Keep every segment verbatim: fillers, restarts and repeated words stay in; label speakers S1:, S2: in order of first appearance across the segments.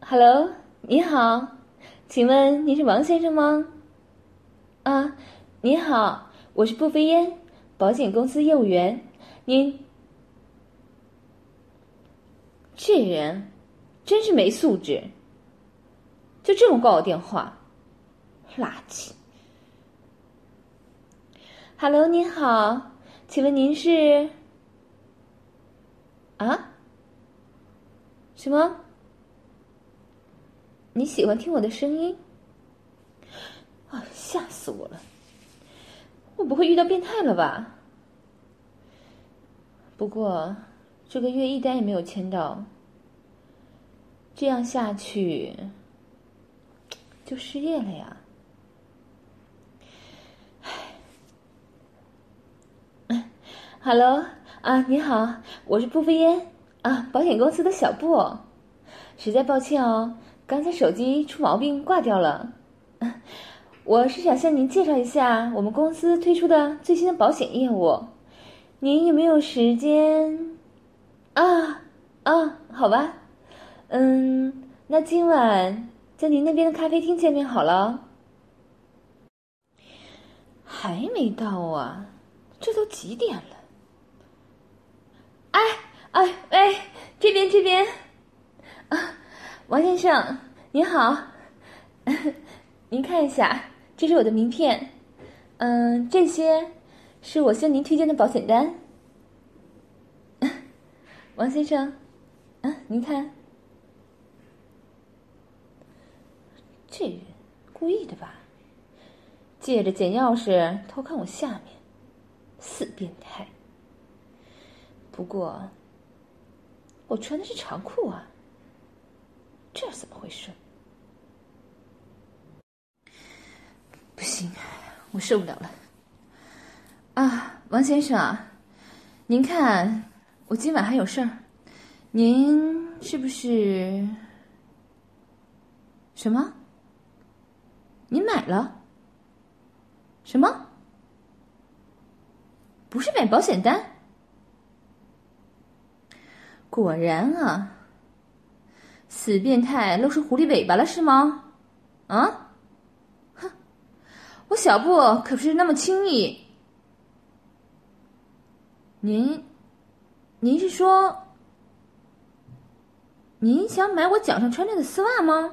S1: Hello，你好，请问您是王先生吗？啊，你好，我是步飞烟，保险公司业务员。您这人真是没素质，就这么挂我电话，垃圾。Hello，您好，请问您是？啊？什么？你喜欢听我的声音？啊，吓死我了！我不会遇到变态了吧？不过这个月一单也没有签到，这样下去就失业了呀。Hello，啊，你好，我是步飞烟啊，保险公司的小布。实在抱歉哦，刚才手机出毛病挂掉了。我是想向您介绍一下我们公司推出的最新的保险业务，您有没有时间？啊啊，好吧，嗯，那今晚在您那边的咖啡厅见面好了。还没到啊，这都几点了？哎哎哎，这边这边，啊，王先生您好，您看一下，这是我的名片，嗯，这些是我向您推荐的保险单。王先生，啊，您看，这人故意的吧？借着捡钥匙偷看我下面，死变态！不过我穿的是长裤啊，这是怎么回事？不行，我受不了了！啊，王先生啊，您看我今晚还有事儿，您是不是？什么？您买了？什么？不是买保险单？果然啊，死变态露出狐狸尾巴了是吗？啊？哼，我小布可不是那么轻易。您，您是说，您想买我脚上穿着的丝袜吗？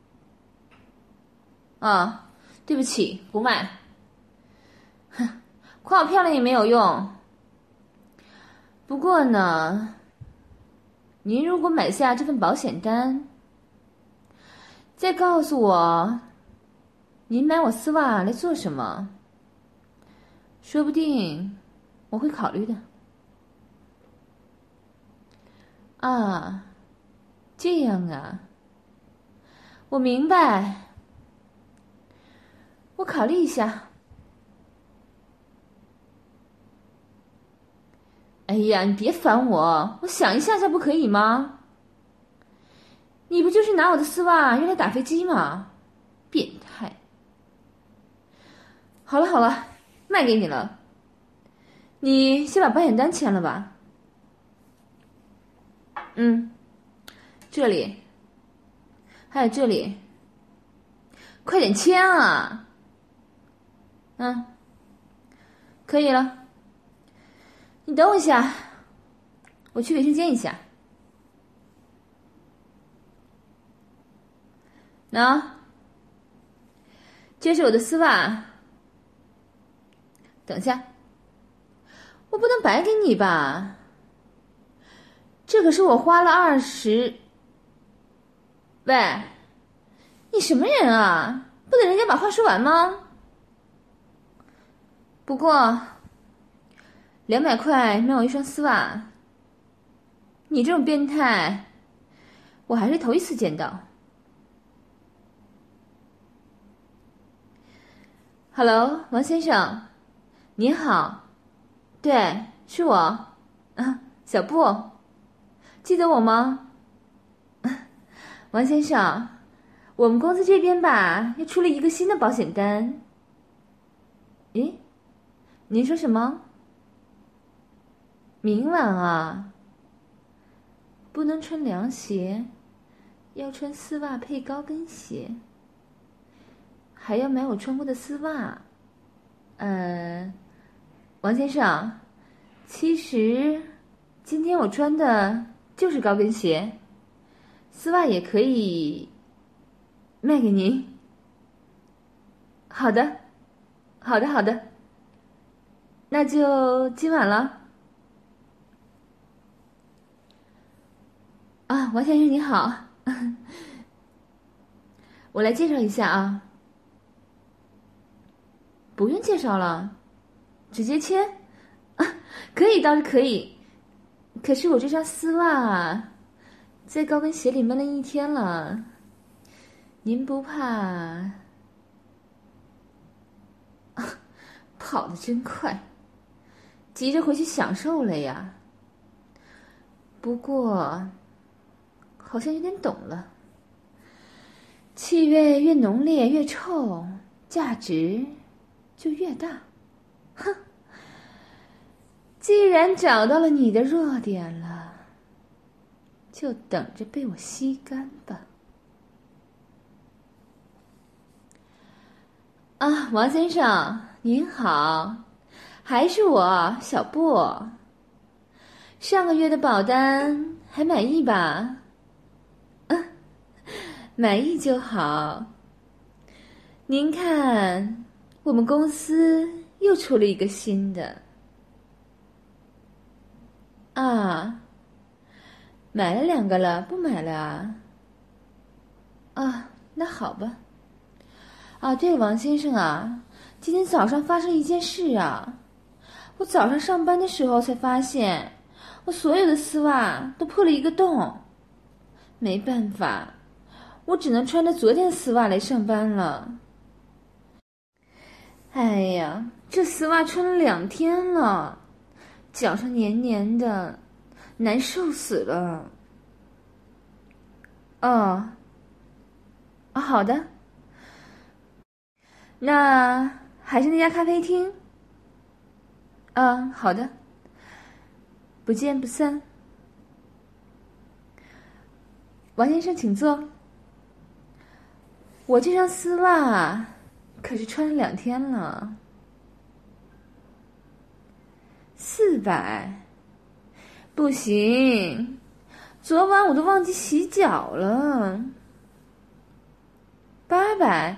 S1: 啊，对不起，不卖。哼，夸我漂亮也没有用。不过呢，您如果买下这份保险单，再告诉我，您买我丝袜来做什么？说不定我会考虑的。啊，这样啊，我明白，我考虑一下。哎呀，你别烦我，我想一下下不可以吗？你不就是拿我的丝袜用来打飞机吗？变态！好了好了，卖给你了，你先把保险单签了吧。嗯，这里，还有这里，快点签啊！嗯，可以了。你等我一下，我去卫生间一下。喏，这是我的丝袜。等下，我不能白给你吧？这可是我花了二十。喂，你什么人啊？不等人家把话说完吗？不过，两百块买我一双丝袜，你这种变态，我还是头一次见到。Hello， 王先生，您好，对，是我，啊，小布，记得我吗？王先生，我们公司这边吧，又出了一个新的保险单。诶，您说什么？明晚啊，不能穿凉鞋， 要穿丝袜配高跟鞋，还要买我穿过的丝袜。呃，王先生，其实今天我穿的就是高跟鞋，丝袜也可以卖给您。好的，好的，好的，那就今晚了。啊，王先生你好，我来介绍一下啊。不用介绍了，直接签啊，可以倒是可以，可是我这双丝袜在高跟鞋里闷了一天了，您不怕？啊，跑得真快，急着回去享受了呀。不过好像有点懂了，气味越浓烈越臭，价值就越大。哼，既然找到了你的弱点了，就等着被我吸干吧。啊，王先生您好，还是我小布。上个月的保单还满意吧？啊，满意就好。您看，我们公司又出了一个新的。啊，买了两个了，不买了啊？啊，那好吧。啊，对了，王先生啊，今天早上发生一件事啊，我早上上班的时候才发现，我所有的丝袜都破了一个洞，没办法，我只能穿着昨天的丝袜来上班了。哎呀，这丝袜穿了两天了，脚上黏黏的，难受死了。哦，啊，好的。那还是那家咖啡厅。嗯，好的，不见不散。王先生请坐。我这双丝袜可是穿了两天了。四百，不行，昨晚我都忘记洗脚了。八百，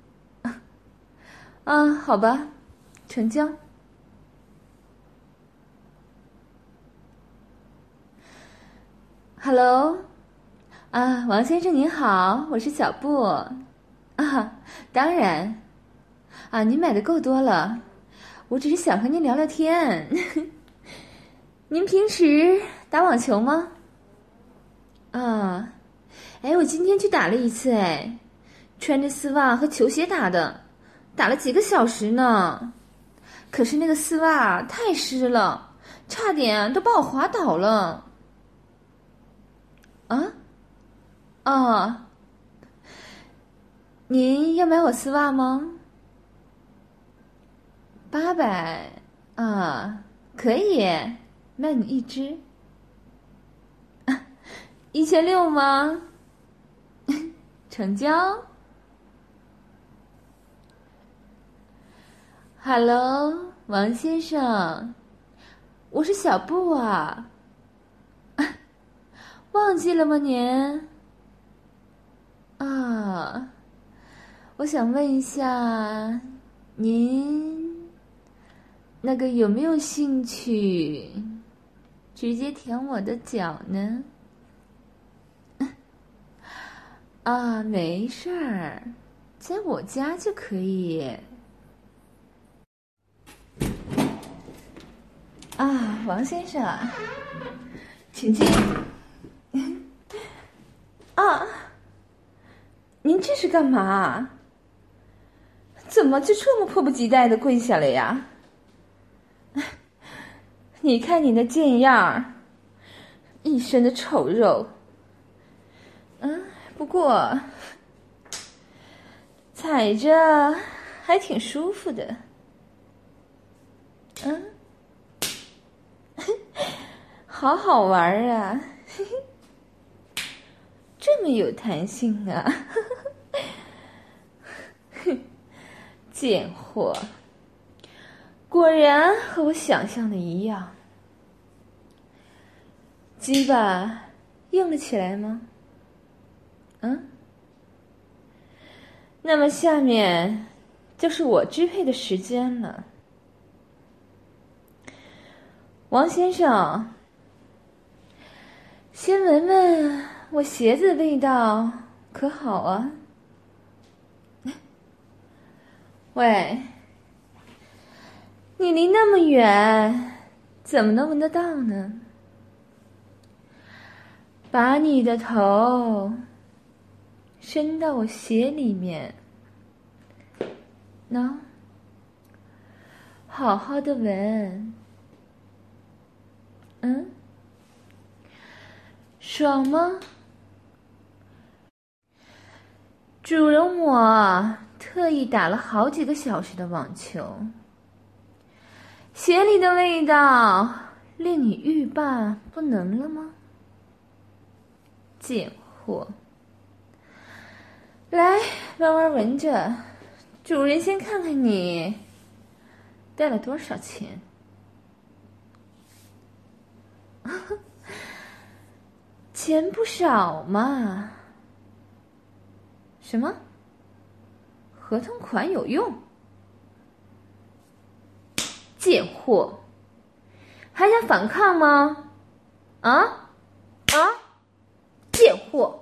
S1: 啊，好吧，成交。Hello， 啊，王先生您好，我是小布。啊，当然，啊，您买的够多了，我只是想和您聊聊天。您平时打网球吗？啊，哎，我今天去打了一次，哎，穿着丝袜和球鞋打的，打了几个小时呢。可是那个丝袜太湿了，差点都把我滑倒了。啊？哦，您要买我丝袜吗？八百啊，可以，卖你一只。啊，一千六吗？成交。Hello， 王先生，我是小布啊。忘记了吗您？啊，我想问一下，您那个有没有兴趣直接舔我的脚呢？啊，没事儿，在我家就可以。啊，王先生啊，请进。啊，您这是干嘛？怎么就这么迫不及待的跪下了呀？你看你那贱样儿，一身的丑肉。嗯，不过踩着还挺舒服的。嗯，好好玩啊！这这么有弹性啊！哼，贱货，果然和我想象的一样。鸡巴硬了起来吗？嗯？那么下面就是我支配的时间了。王先生，先闻闻我鞋子的味道可好啊？喂，你离那么远，怎么能闻得到呢？把你的头伸到我鞋里面，喏，好好的闻。嗯，爽吗？主人我特意打了好几个小时的网球，鞋里的味道令你欲罢不能了吗？贱货，来慢慢闻着，主人先看看你带了多少钱。钱不少嘛。什么？合同款有用？贱货，还想反抗吗？啊啊！贱货！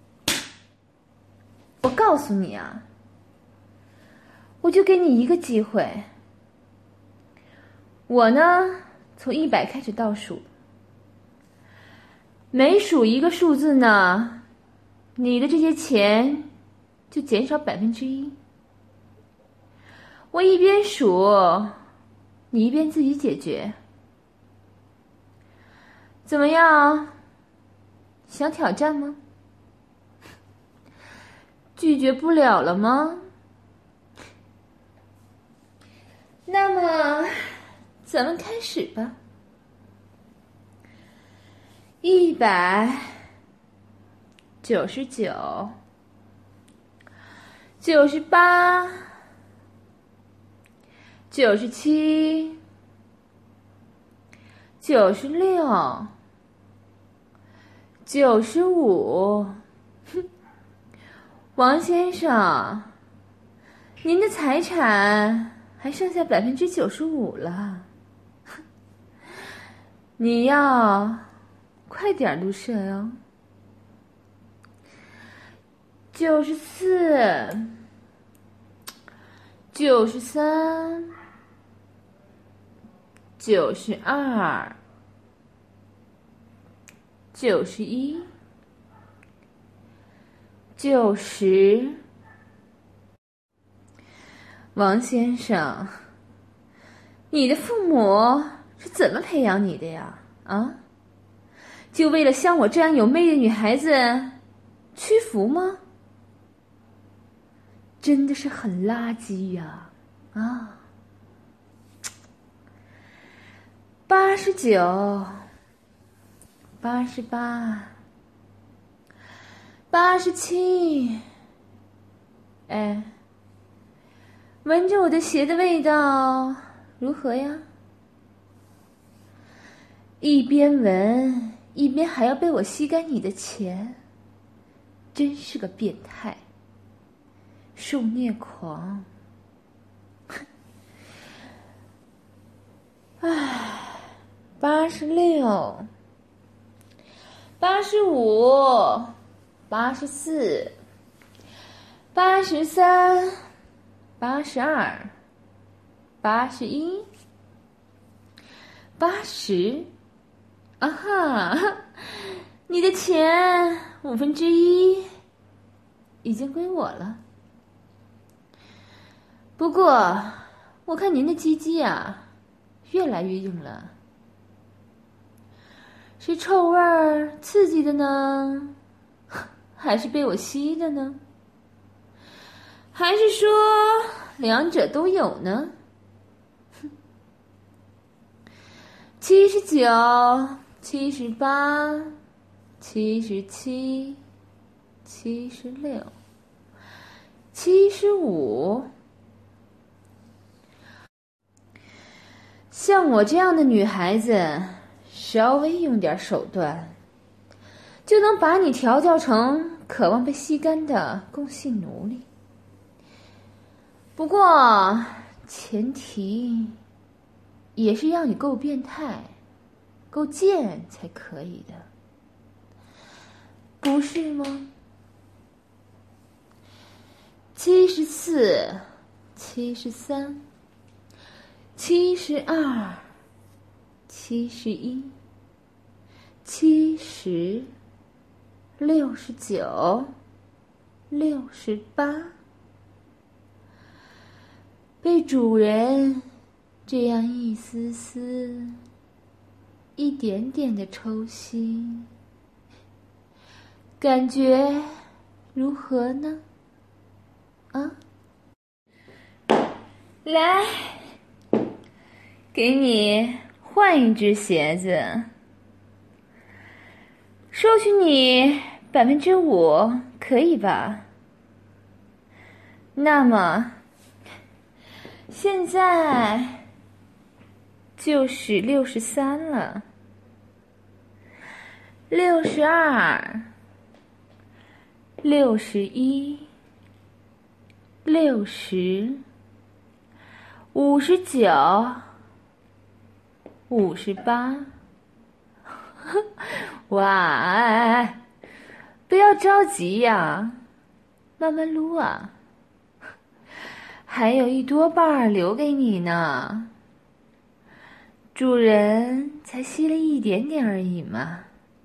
S1: 我告诉你啊，我就给你一个机会。我呢，从一百开始倒数，每数一个数字呢，你的这些钱就减少百分之一。我一边数，你一边自己解决。怎么样？想挑战吗？拒绝不了了吗？那么，咱们开始吧。一百九十九，九十八，九十七，九十六，九十五。哼，王先生，您的财产还剩下百分之九十五了，你要快点入社哟。九十四，九十三，九十二，九十一，九十。王先生，你的父母是怎么培养你的呀？啊，就为了像我这样有魅力的女孩子屈服吗？真的是很垃圾呀！啊，八十九，八十八，八十七。哎，闻着我的鞋的味道如何呀？一边闻一边还要被我吸干你的钱，真是个变态，受虐狂。唉，八十六，八十五，八十四，八十三，八十二，八十一，八十。啊哈，你的钱五分之一已经归我了。不过我看您的鸡鸡啊越来越硬了，是臭味儿刺激的呢，还是被我吸的呢？还是说两者都有呢？七十九，七十八，七十七， 七十六，七十五。像我这样的女孩子，稍微用点手段，就能把你调教成渴望被吸干的共性奴隶。不过，前提也是让你够变态、够贱才可以的，不是吗？七十四，七十三。七十二，七十一，七十，六十九，六十八。被主人这样一丝丝、一点点的抽吸，感觉如何呢？啊，来。给你换一只鞋子，收取你百分之五，可以吧？那么，现在就是六十三了，六十二，六十一，六十，五十九。五十八，哇！哎，不要着急呀，慢慢撸啊。还有一多半留给你呢，主人才吸了一点点而已嘛。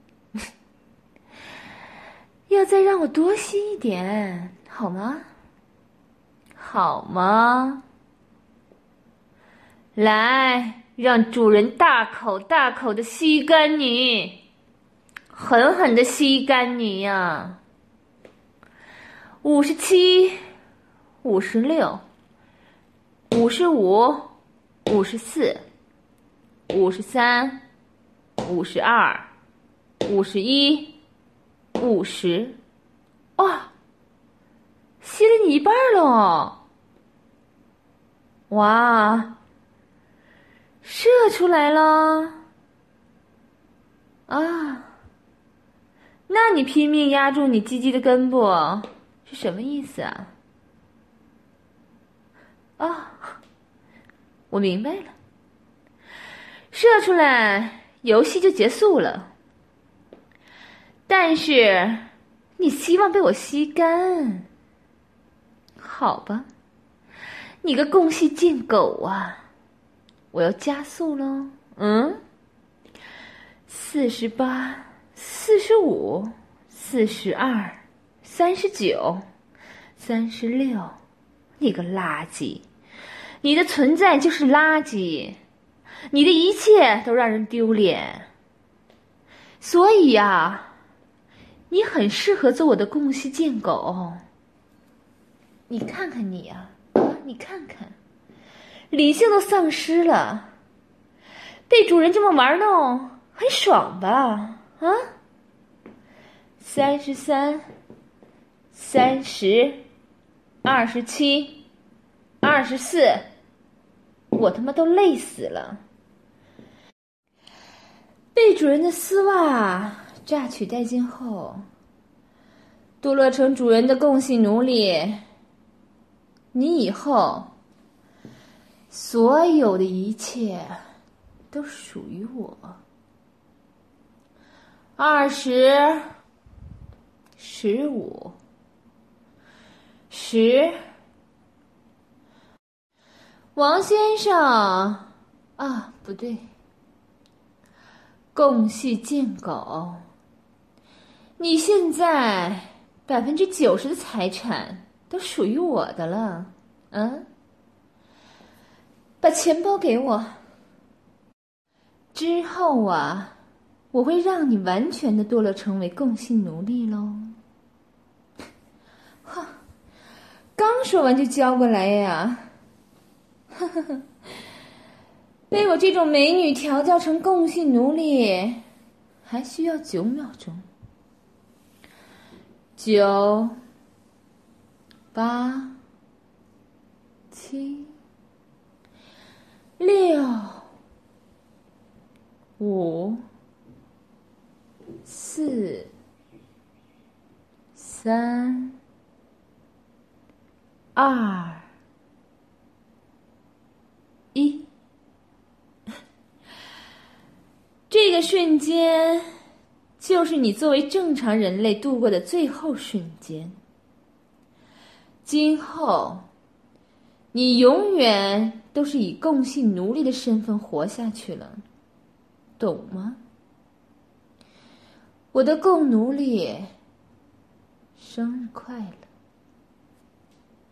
S1: 要再让我多吸一点，好吗？好吗？来。让主人大口大口的吸干你，狠狠的吸干你呀！五十七，五十六，五十五，五十四，五十三，五十二，五十一，五十。哇，吸了你一半了！哇！射出来了啊！那你拼命压住你鸡鸡的根部是什么意思啊？啊，我明白了，射出来游戏就结束了。但是你希望被我吸干，好吧？你个共戏贱狗啊！我要加速喽，嗯，四十八，四十五，四十二，三十九，三十六，你个垃圾！你的存在就是垃圾，你的一切都让人丢脸。所以呀、啊，你很适合做我的共戏贱狗。你看看你呀、啊，啊，你看看。理性都丧失了，被主人这么玩弄，很爽吧？啊，三十三，三十，二十七，二十四，我他妈都累死了。被主人的丝袜榨取殆尽后，堕落成主人的共性奴隶，你以后所有的一切都属于我。二十，十五，十。王先生，啊，不对，共戏贱狗，你现在百分之九十的财产都属于我的了，嗯？把钱包给我。之后啊，我会让你完全的堕落成为共性奴隶喽。哈，刚说完就交过来呀！呵呵呵，被我这种美女调教成共性奴隶，还需要九秒钟。 九、八、七、六、五、四、三、二、一。这个瞬间，就是你作为正常人类度过的最后瞬间。今后，你永远都是以共性奴隶的身份活下去了，懂吗？我的共奴隶，生日快乐！